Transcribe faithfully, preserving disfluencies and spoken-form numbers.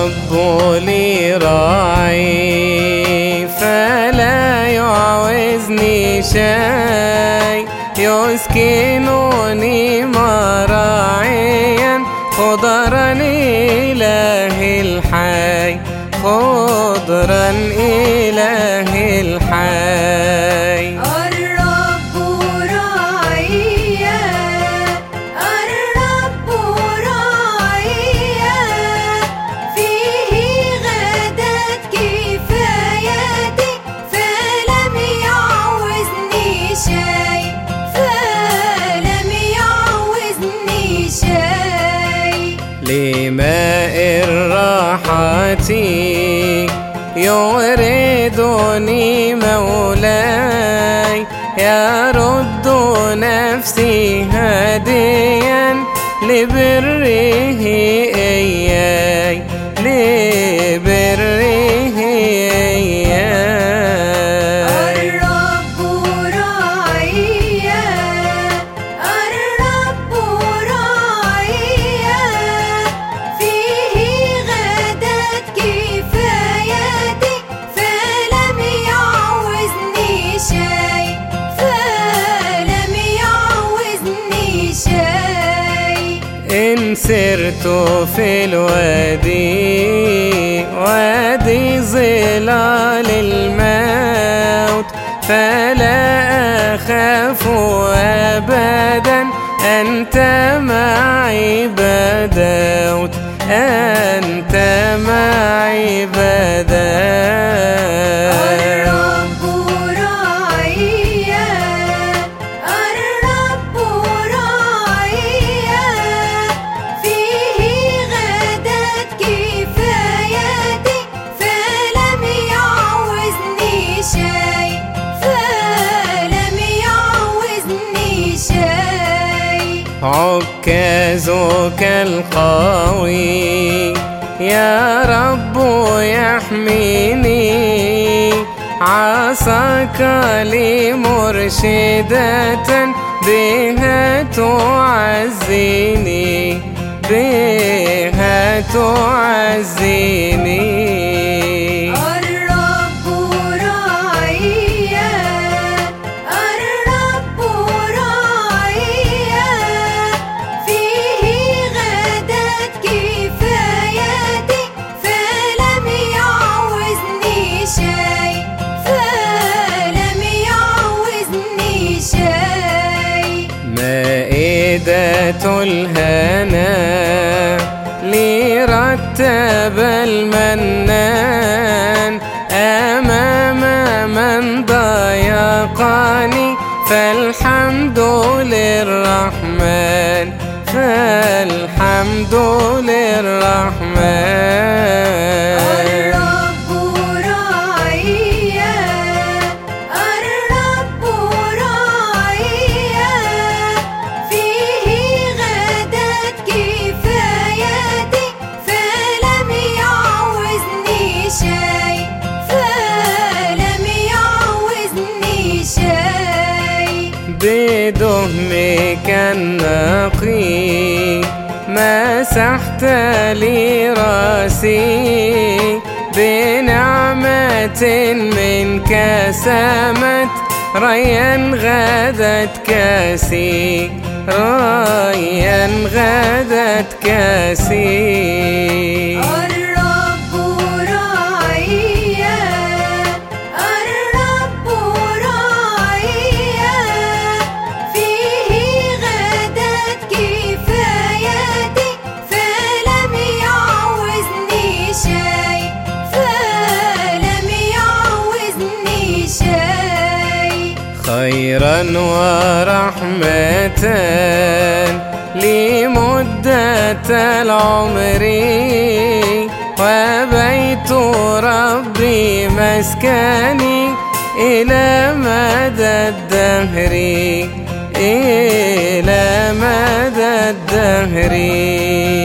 الرب لي راعي فلا يعوزني شيء، يسكنني مراعيا خضرا إله الحي، خضرا إله الحي. الرب راعيا، الرب راعيا، فيه غدت كفايتي، فلم يعوزني شيء، فلم يعوزني شيء. لماء الراحة يوردني مولاي، يرد نفسي هاديا لبره إياي، لبره إياي. الرب راعيا، الرب راعيا، فيه غدت كفايتي، فلم يعوزني شيء، فلم يعوزني شيء. إن سرت في الوادي، وادي ظلال الموت، فلا أخاف أبدا، أنت معي بدوت، أنت معي بدوت. الرب راعيا، الرب راعيا، فيه غدت كفايتي، فلم يعوزني شيء، فلم يعوزني شيء. عكازك القوي يا رب يحميني، عصاك لي مرشدة، بها تعزيني، بها تعزيني. الرب راعيا، الرب راعيا، فيه غدت كفايتي، فلم يعوزني شيء، فلم يعوزني شيء. مائدة الهنا لي رتب المنان، أمام من ضايقني، فالحمد للرحمن، فالحمد للرحمن. الرب راعيا، الرب راعيا، فيه غدت كفايتي، فلم يعوزني شيء، فلم يعوزني شيء. بدهنك النقي مسحت لي راسي، بنعمة منك سمت، ريا غدت كاسي، ريا غدت كاسي. الرب راعيا، الرب راعيا، فيه غدت كفايتي، فلم يعوزني شيء، فلم يعوزني شيء. خيرا ورحمة لمدة العمر، وبيت ربي مسكني إلى مدى الدهر، إلى مدى الدهر.